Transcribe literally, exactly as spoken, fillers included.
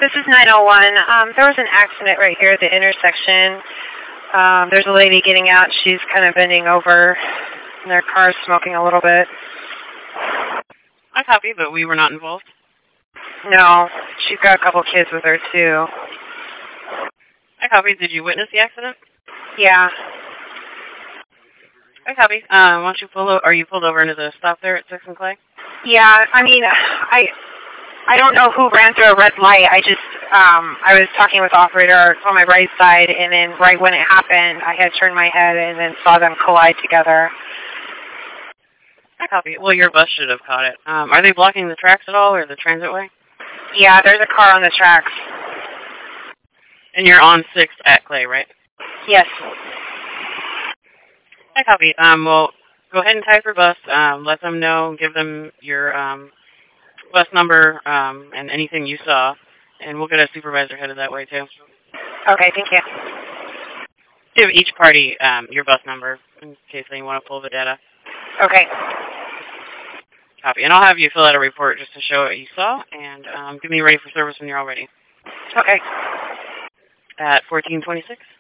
This is nine oh one. Um, there was an accident right here at the intersection. Um, there's a lady getting out. She's kind of bending over, and their car's smoking a little bit. I copy, but we were not involved. No, she's got a couple kids with her, too. I copy. Did you witness the accident? Yeah. I copy. Uh, why don't you pull over? Are you pulled over into the stop there at Sixth and Clay? Yeah, I mean, I I don't know who ran through a red light. I just, um, I was talking with the operator on my right side, and then right when it happened, I had turned my head and then saw them collide together. I copy. Well, your bus should have caught it. Um, are they blocking the tracks at all, or the transitway? Yeah, there's a car on the tracks. And you're on Sixth at Clay, right? Yes. I copy. Um, well, go ahead and type your bus. Um, let them know. Give them your um, bus number um, and anything you saw, and we'll get a supervisor headed that way too. Okay, thank you. Give each party um, your bus number in case they want to pull the data. Okay. Copy. And I'll have you fill out a report just to show what you saw, and um, get me ready for service when you're all ready. Okay. At fourteen twenty-six.